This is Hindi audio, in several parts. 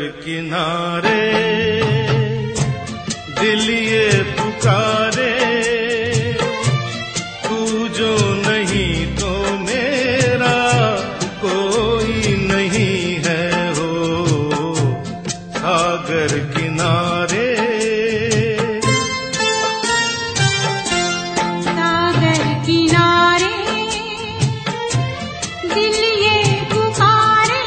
किनारे दिल ये पुकारे, तू जो नहीं तो मेरा कोई नहीं है हो सागर किनारे। सागर किनारे दिल ये पुकारे,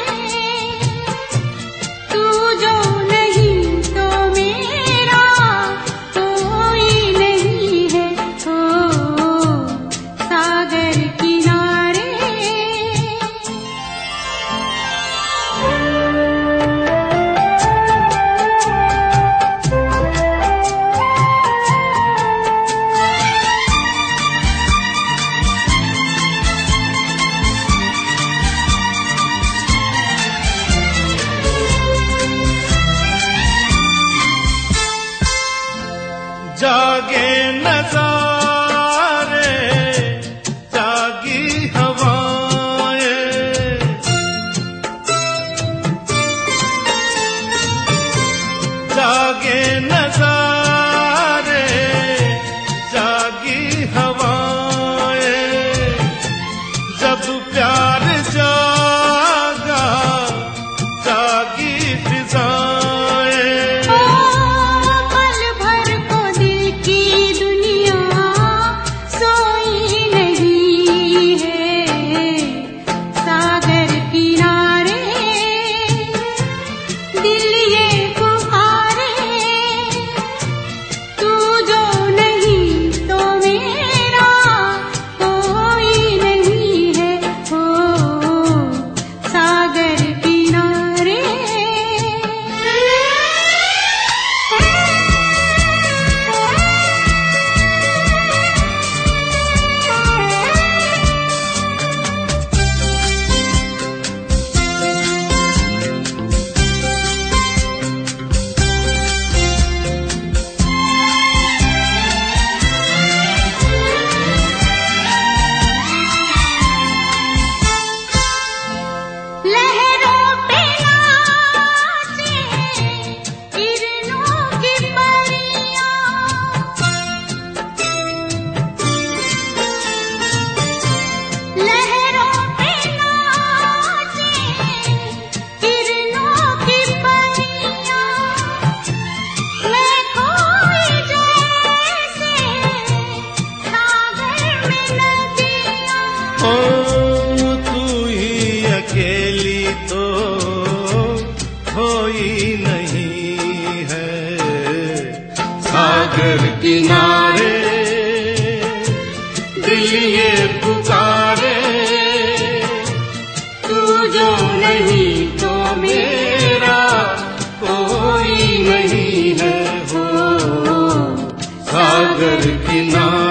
तू जो नहीं तो मेरा कोई नहीं है हो सागर किनारे। जागे नज़ारे जागी हवाएं, जागे नज़ारे जागी हवाएं, जब प्यार जागा जागी फिजाएं। पल भर को दिल की दुनिया सोई नहीं है सागर किनारे, दिल ये पुकारे, तू जो नहीं तो मेरा कोई नहीं है हो सागर किनारे। लहरों पे नाचे किरणों की परियां, लहरों पे नाचे किरणों की परियां, मैं खोई जैसे सागर में नदियां। ओ तू ही अकेली तो कोई नहीं है सागर किनारे, दिल ये पुकारे, तू जो नहीं तो मेरा कोई नहीं है हो सागर किनारे।